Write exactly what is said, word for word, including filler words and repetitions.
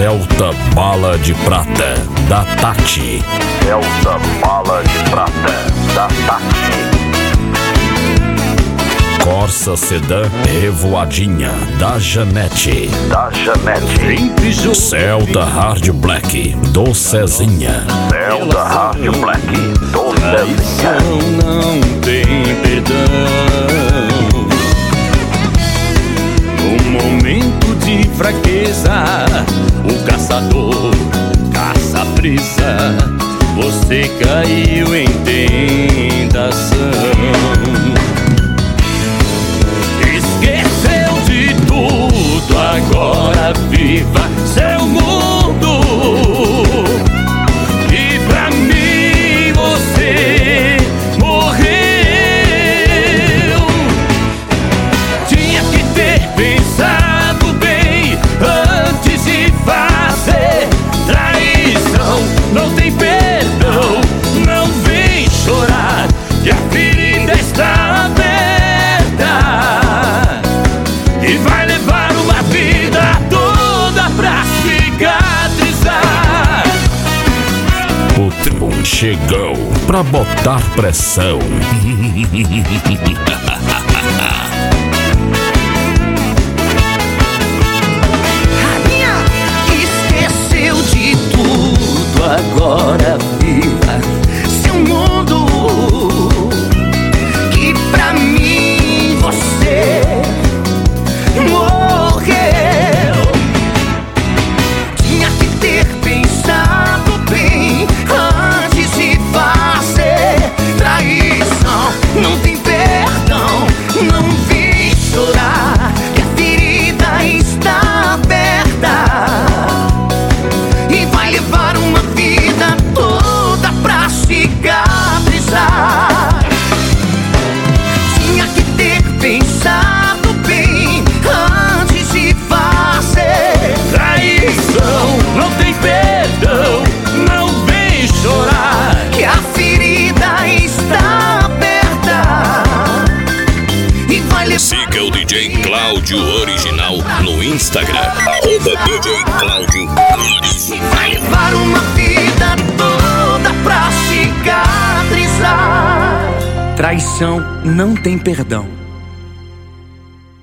Celta Bala de Prata, da Tati. Celta Bala de Prata, da Tati. Corsa Sedã Revoadinha, da Janete. Da Janete. Celta Hard Black, do Cezinha. Celta Hard Black, do Cezinha. Não tem perdão. No momento de fraqueza, o caçador caça a presa. Você caiu em tentação. Esqueceu de tudo, agora viva seu mundo. E pra mim você morreu. Tinha que ter pensado bem antes de fazer traição. Não tem perdão, não vem chorar, que a ferida está aberta e vai levar uma vida toda pra cicatrizar. O Tribun chegou pra botar pressão. Rainha, esqueceu de tudo, agora viva seu mundo. Que pra mim você morreu. Tinha que ter pensado bem antes de fazer traição. Não tem perdão, não vem chorar, que a ferida está aberta e vai levar uma vida toda pra cicatrizar. Tinha que ter pensado bem antes de fazer traição. Não tem perdão, não vem chorar, que a ferida está aberta e vai levar. Siga o D J Cláudio Original no Instagram, arroba D J Cláudio Original. Vai levar uma vida toda pra cicatrizar. Traição não tem perdão.